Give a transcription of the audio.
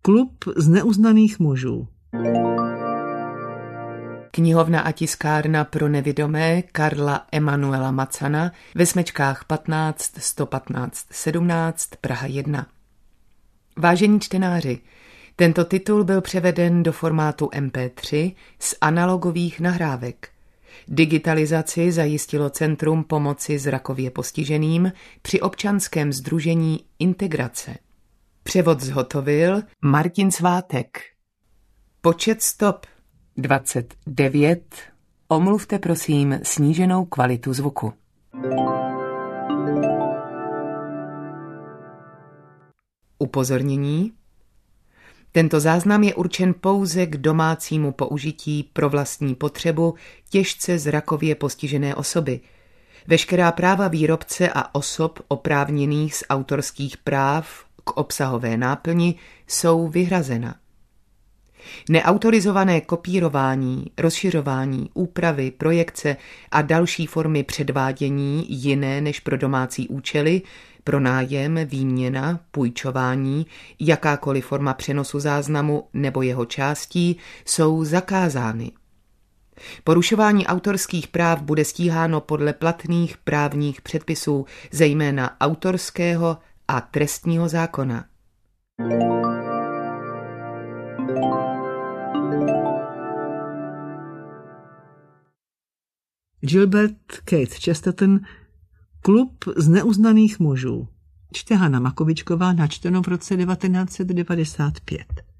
Klub z neuznaných mužů. Knihovna a tiskárna pro nevidomé Karla Emanuela Macana ve Smečkách 15 115 17 Praha 1. Vážení čtenáři, tento titul byl převeden do formátu MP3 z analogových nahrávek. Digitalizaci zajistilo Centrum pomoci zrakově postiženým při občanském sdružení Integrace. Převod zhotovil Martin Svátek. Počet stop 29. Omluvte prosím sníženou kvalitu zvuku. Upozornění. Tento záznam je určen pouze k domácímu použití pro vlastní potřebu těžce zrakově postižené osoby. Veškerá práva výrobce a osob oprávněných z autorských práv k obsahové náplni jsou vyhrazena. Neautorizované kopírování, rozšiřování, úpravy, projekce a další formy předvádění jiné než pro domácí účely, pronájem, výměna, půjčování, jakákoliv forma přenosu záznamu nebo jeho částí jsou zakázány. Porušování autorských práv bude stíháno podle platných právních předpisů, zejména autorského a trestního zákona. Gilbert Keith Chesterton, Klub z neuznaných mužů. Čte Hana Makovičková, načteno v roce 1995.